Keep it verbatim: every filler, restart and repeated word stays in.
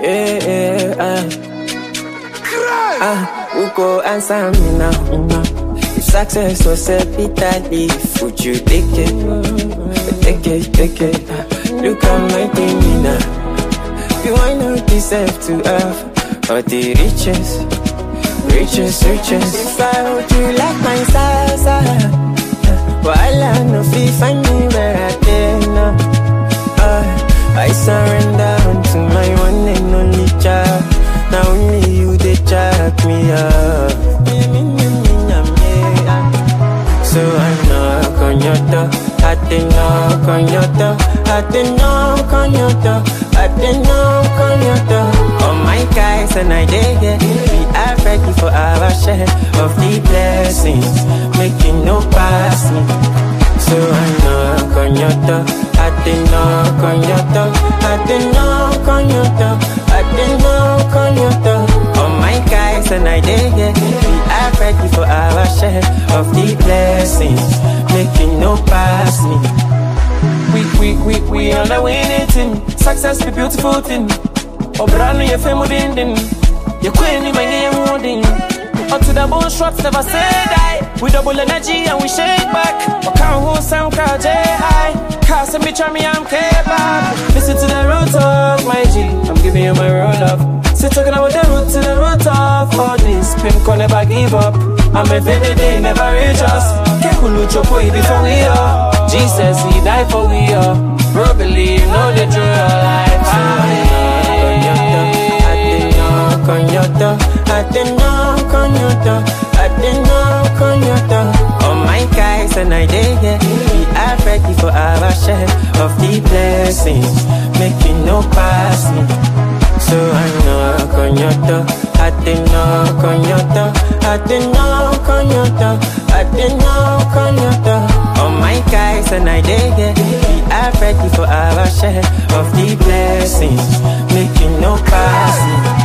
Yeah, yeah, uh. Ah, who go answer me now? Mm-hmm. If success was a bitter leaf, would you take it? Take it, take it. Look at my thing now. You I not deserve to have all the riches, riches, riches. If I hold you like my salsa, while I know if you find me where I did now. uh, I surrender unto my one and only child. Now only you they jack me up. So I knock on your door, I did knock on your door, I did knock on your door, I did knock on your door. All my guys and I did get we are ready for our share of the blessings, making no pass me. So I knock on your door, I did knock on your door, I did knock on your door, I did knock on your door. All my guys and I did get we are ready for our share of the blessings, making no pass me. We, we, we, we on the winning team. Success be beautiful thing. Obrano ye femo din din. Ye queen in my name holding. Up to the bone shots never say die. We double energy and we shake back. Or can't hold sound crowd J high. Cast and me try me I'm K-pop. Listen to the root talk, my G. I'm giving you my roll up. Still talking about the root to the root of all this. Pimp can never give up. I'm a very day never reach us. Kekulu chopo before we are. Jesus, he died for we all. Bro, believe, know the true life. I did knock on your door, I did knock on your door, I did knock on your door. All my guys and I did get we are ready for our share of the blessings, making no pass me. So I knock on your door, I did knock on your door, I did knock on your door, I did knock on your door. All my guys and I did get we are ready for our share of the blessings, making no pass me.